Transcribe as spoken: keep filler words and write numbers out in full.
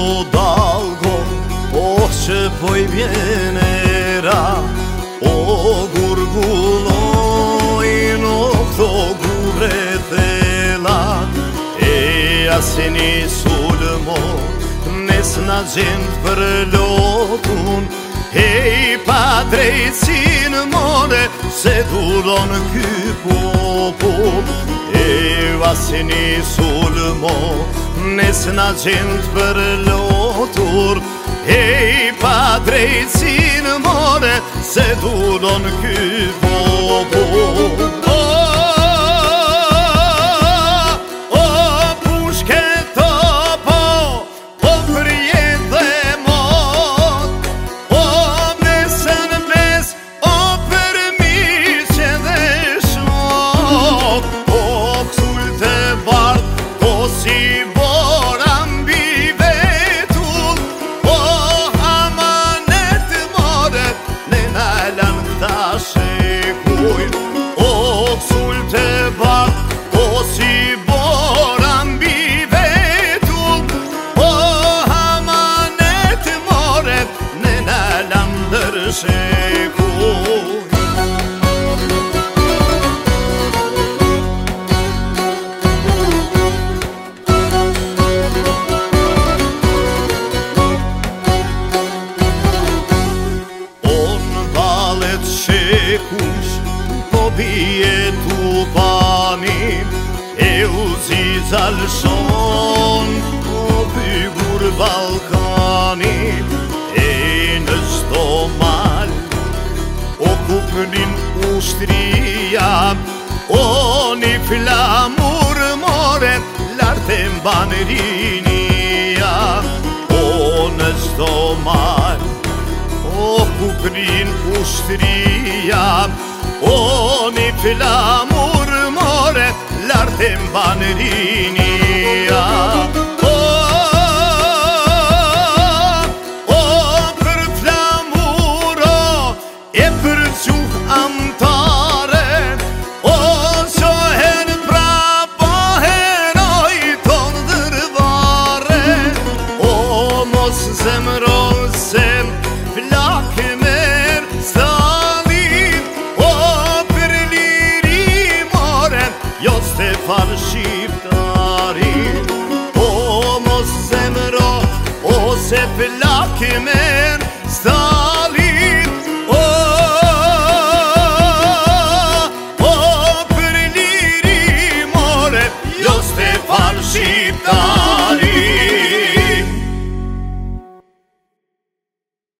dalgo, oh që po i vjenera, o gurgulloj në këto gure thelat, e asini sulmo, nes na gjend për lotun, hej pa drejtsin mone, se duron ky popull. E asini sulmo, nes na gjend për lotur, hej pa drejtsin mone, se duron ky popull. Po bie tu pani, e u zalshon, o bygur Balkani, e në çdo mal, o kupnin ushtria, o një flamur more, larte mban rinia, o në çdo mal, o kupnin ushtria, o një flamur more, larte mban rinia. O, o, për flamuro e për gjuh amtare, o shohen prapa heroj ton dërvare, o mos zemro se flak mer stalin, o për liri more, jo Stefan Shqiptari, o mos zemro, o se flak mer stalin.